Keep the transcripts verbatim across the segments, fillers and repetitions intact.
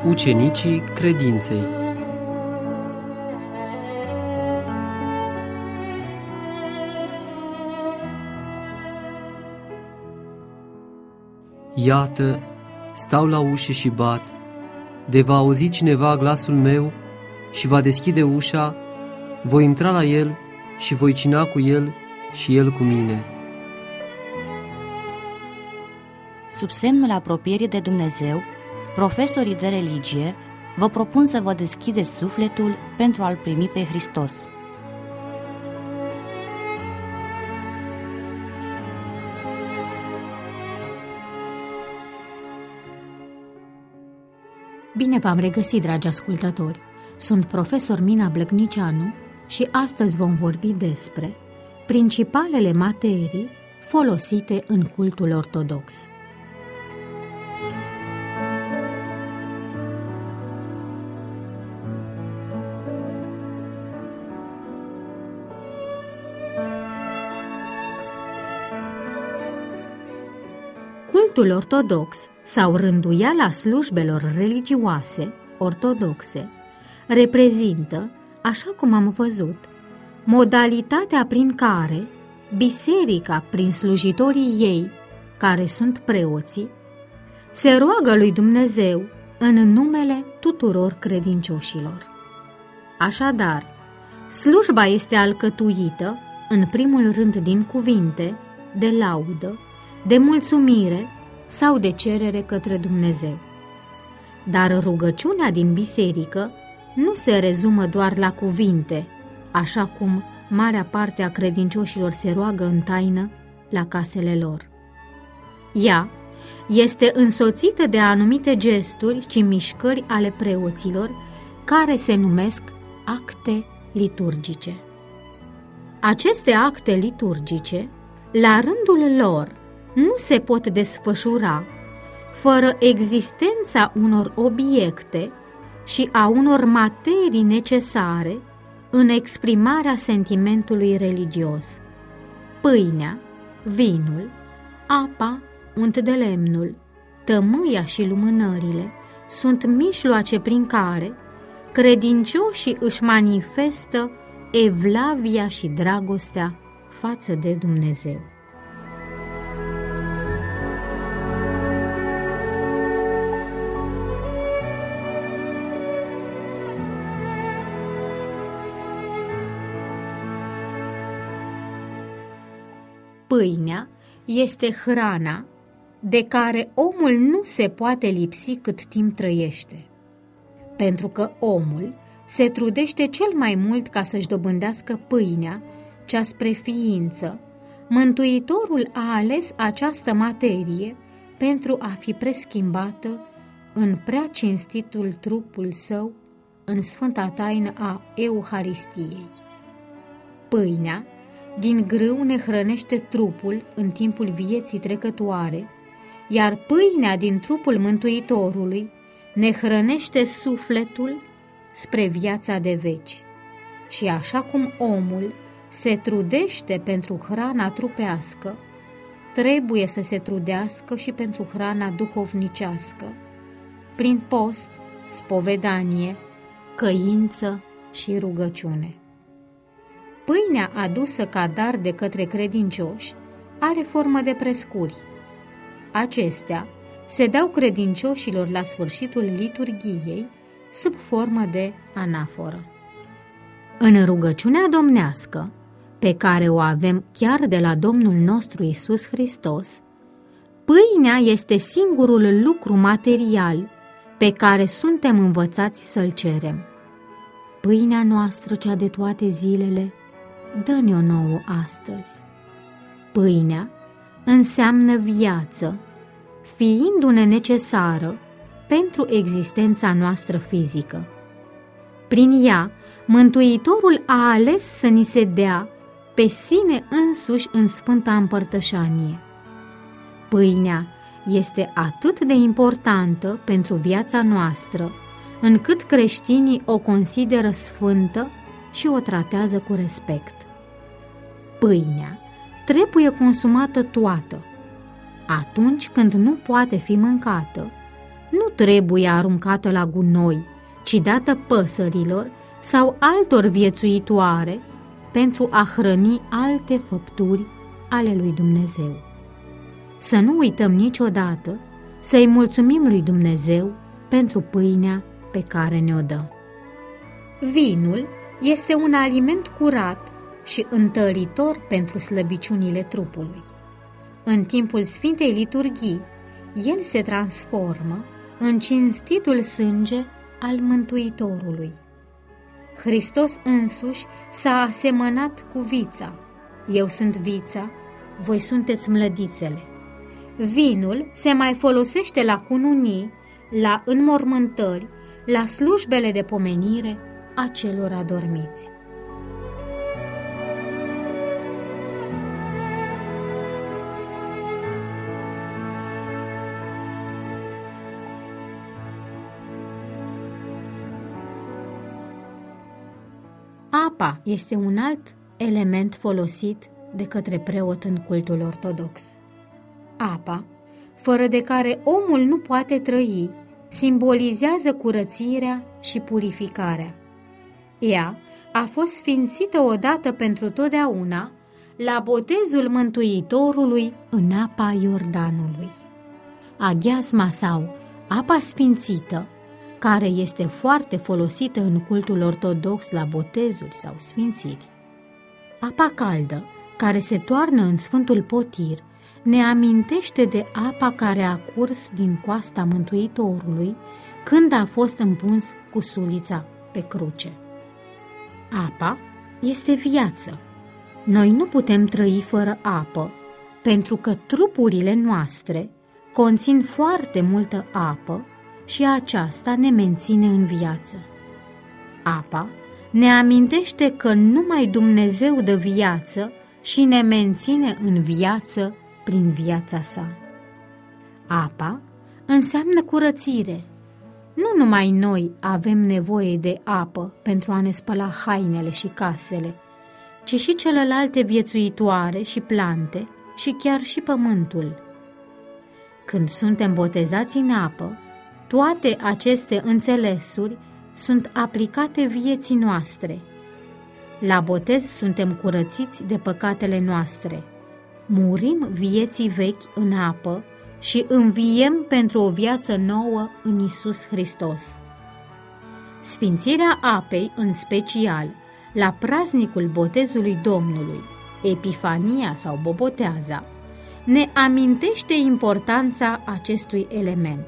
Ucenicii credinței. Iată, stau la ușă și bat. De va auzi cineva glasul meu și va deschide ușa, voi intra la el și voi cina cu el și el cu mine. Sub semnul apropierii de Dumnezeu, profesorii de religie vă propun să vă deschideți sufletul pentru a-L primi pe Hristos. Bine v-am regăsit, dragi ascultători! Sunt profesor Mina Blăgnicianu și astăzi vom vorbi despre principalele materii folosite în cultul ortodox. Cultul ortodox sau rânduiala slujbelor religioase ortodoxe reprezintă, așa cum am văzut, modalitatea prin care biserica, prin slujitorii ei, care sunt preoții, se roagă lui Dumnezeu în numele tuturor credincioșilor. Așadar, slujba este alcătuită, în primul rând, din cuvinte de laudă, de mulțumire sau de cerere către Dumnezeu. Dar rugăciunea din biserică nu se rezumă doar la cuvinte, așa cum marea parte a credincioșilor se roagă în taină la casele lor. Ea este însoțită de anumite gesturi și mișcări ale preoților, care se numesc acte liturgice. Aceste acte liturgice, la rândul lor, nu se pot desfășura fără existența unor obiecte și a unor materii necesare în exprimarea sentimentului religios. Pâinea, vinul, apa, unt de lemnul, tămâia și lumânările sunt mijloace prin care credincioșii își manifestă evlavia și dragostea față de Dumnezeu. Pâinea este hrana de care omul nu se poate lipsi cât timp trăiește, pentru că omul se trudește cel mai mult ca să-și dobândească pâinea, cea spre ființă. Mântuitorul a ales această materie pentru a fi preschimbată în prea cinstitul trupul său în sfânta taină a Euharistiei. Pâinea din grâu ne hrănește trupul în timpul vieții trecătoare, iar pâinea din trupul Mântuitorului ne hrănește sufletul spre viața de veci. Și așa cum omul se trudește pentru hrana trupească, trebuie să se trudească și pentru hrana duhovnicească, prin post, spovedanie, căință și rugăciune. Pâinea adusă ca dar de către credincioși are formă de prescuri. Acestea se dau credincioșilor la sfârșitul liturghiei sub formă de anaforă. În rugăciunea domnească, pe care o avem chiar de la Domnul nostru Iisus Hristos, pâinea este singurul lucru material pe care suntem învățați să-l cerem. Pâinea noastră, cea de toate zilele, dă-ne-o nouă astăzi. Pâinea înseamnă viață, fiindu-ne necesară pentru existența noastră fizică. Prin ea, Mântuitorul a ales să ni se dea pe sine însuși în Sfânta Împărtășanie. Pâinea este atât de importantă pentru viața noastră, încât creștinii o consideră sfântă și o tratează cu respect. Pâinea trebuie consumată toată. Atunci când nu poate fi mâncată, nu trebuie aruncată la gunoi, ci dată păsărilor sau altor viețuitoare pentru a hrăni alte făpturi ale lui Dumnezeu. Să nu uităm niciodată să-i mulțumim lui Dumnezeu pentru pâinea pe care ne-o dă. Vinul este un aliment curat și întăritor pentru slăbiciunile trupului. În timpul Sfintei Liturghii, el se transformă în cinstitul sânge al Mântuitorului. Hristos însuși s-a asemănat cu vița. Eu sunt vița, voi sunteți mlădițele. Vinul se mai folosește la cununii, la înmormântări, la slujbele de pomenire a celor adormiți. Apa este un alt element folosit de către preot în cultul ortodox. Apa, fără de care omul nu poate trăi, simbolizează curățirea și purificarea. Ea a fost sfințită odată pentru totdeauna la botezul Mântuitorului în apa Iordanului. Aghiazma sau apa sfințită, care este foarte folosită în cultul ortodox la botezuri sau sfințiri. Apa caldă, care se toarnă în Sfântul Potir, ne amintește de apa care a curs din coasta Mântuitorului când a fost împuns cu sulița pe cruce. Apa este viață. Noi nu putem trăi fără apă, pentru că trupurile noastre conțin foarte multă apă și aceasta ne menține în viață. Apa ne amintește că numai Dumnezeu dă viață și ne menține în viață prin viața sa. Apa înseamnă curățire. Nu numai noi avem nevoie de apă pentru a ne spăla hainele și casele, ci și celelalte viețuitoare și plante și chiar și pământul. Când suntem botezați în apă, toate aceste înțelesuri sunt aplicate vieții noastre. La botez suntem curățiți de păcatele noastre. Murim vieții vechi în apă și înviem pentru o viață nouă în Iisus Hristos. Sfințirea apei, în special la praznicul botezului Domnului, Epifania sau Boboteaza, ne amintește importanța acestui element.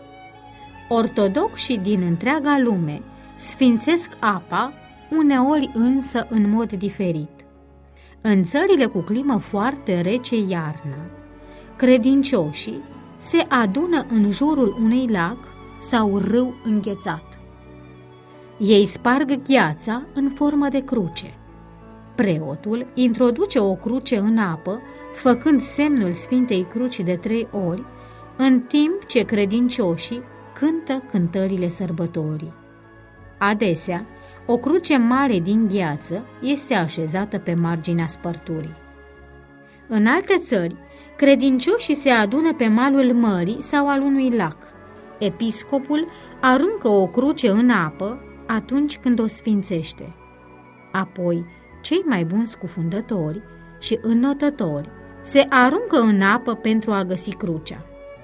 Ortodoxii din întreaga lume sfințesc apa, uneori însă în mod diferit. În țările cu climă foarte rece iarna, credincioșii se adună în jurul unui lac sau râu înghețat. Ei sparg gheața în formă de cruce. Preotul introduce o cruce în apă, făcând semnul Sfintei Cruci de trei ori, în timp ce credincioșii cântă cântările sărbătorii. Adesea, o cruce mare din gheață este așezată pe marginea spărturii. În alte țări, credincioșii se adună pe malul mării sau al unui lac. Episcopul aruncă o cruce în apă atunci când o sfințește. Apoi, cei mai buni scufundători și înnotători se aruncă în apă pentru a găsi crucea.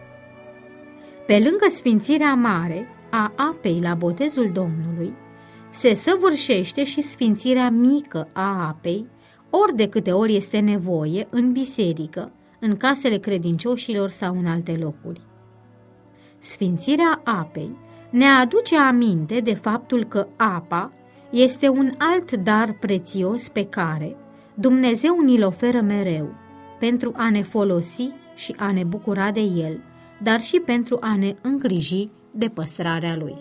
Pe lângă sfințirea mare a apei la botezul Domnului, se săvârșește și sfințirea mică a apei, ori de câte ori este nevoie, în biserică, în casele credincioșilor sau în alte locuri. Sfințirea apei ne aduce aminte de faptul că apa este un alt dar prețios pe care Dumnezeu ni-l oferă mereu, pentru a ne folosi și a ne bucura de el, dar și pentru a ne îngriji de păstrarea lui.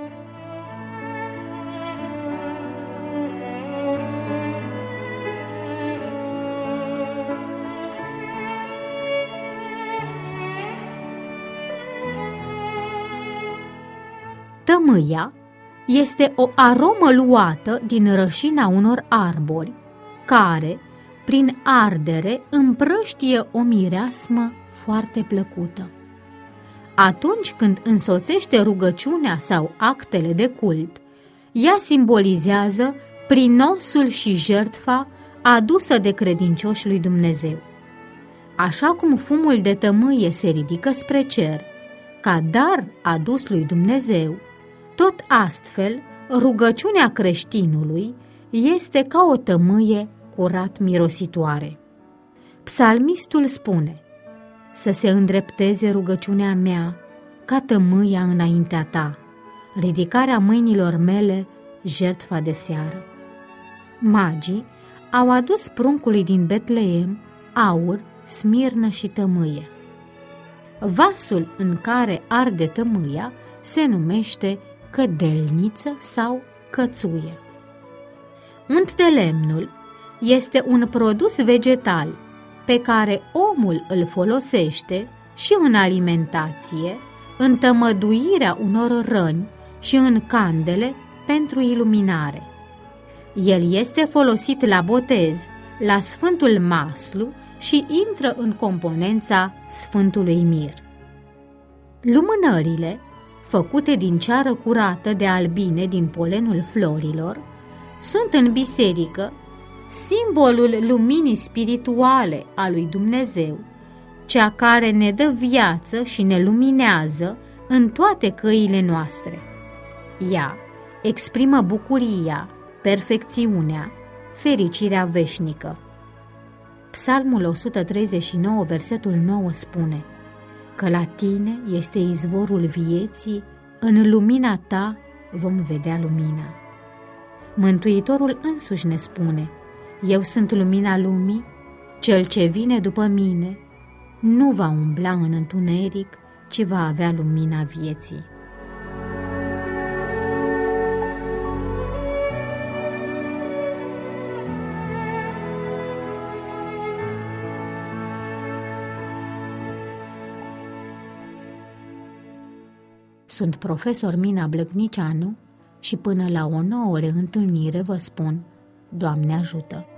Tămâia este o aromă luată din rășina unor arbori, care, prin ardere, împrăștie o mireasmă foarte plăcută. Atunci când însoțește rugăciunea sau actele de cult, ea simbolizează prinosul și jertfa adusă de credincioși lui Dumnezeu. Așa cum fumul de tămâie se ridică spre cer, ca dar adus lui Dumnezeu, tot astfel rugăciunea creștinului este ca o tămâie curat mirositoare. Psalmistul spune: să se îndrepteze rugăciunea mea ca tămâia înaintea ta, ridicarea mâinilor mele, jertfa de seară. Magii au adus pruncului din Betleem aur, smirnă și tămâie. Vasul în care arde tămâia se numește cădelniță sau cățuie. Unt de lemnul este un produs vegetal pe care omul îl folosește și în alimentație, în tămăduirea unor răni și în candele pentru iluminare. El este folosit la botez, la Sfântul Maslu și intră în componența Sfântului Mir. Lumânările, făcute din ceară curată de albine din polenul florilor, sunt în biserică simbolul luminii spirituale a lui Dumnezeu, cea care ne dă viață și ne luminează în toate căile noastre. Ea exprimă bucuria, perfecțiunea, fericirea veșnică. Psalmul o sută treizeci și nouă, versetul nouă spune că la tine este izvorul vieții, în lumina ta vom vedea lumina. Mântuitorul însuși ne spune: eu sunt lumina lumii, cel ce vine după mine nu va umbla în întuneric, ci va avea lumina vieții. Sunt profesor Mina Blăgnicianu și până la o nouă reîntâlnire vă spun: Doamne ajută!